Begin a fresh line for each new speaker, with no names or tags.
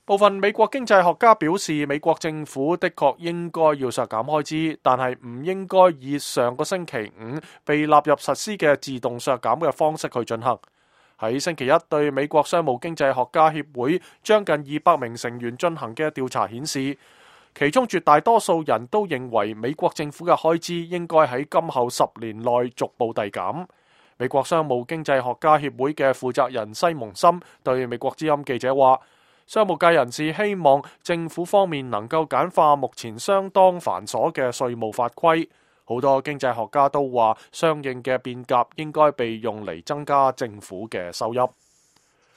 部分美國經濟學家表示，美國政府的確應該要削減開支，但係唔應該以上個星期五被納入實施嘅自動削減嘅方式去進行。喺星期一對美國商務經濟學家協會將近200名成員進行嘅調查顯示，其中絕大多數人都認為美國政府嘅開支應該喺今後10年內逐步遞減。美國商務經濟學家協會嘅負責人西蒙森對美國之音記者話，商務界人士希望政府方面能夠簡化目前相當繁瑣嘅稅務法規。好多經濟學家都話，相應嘅變革應該被用嚟增加政府嘅收入。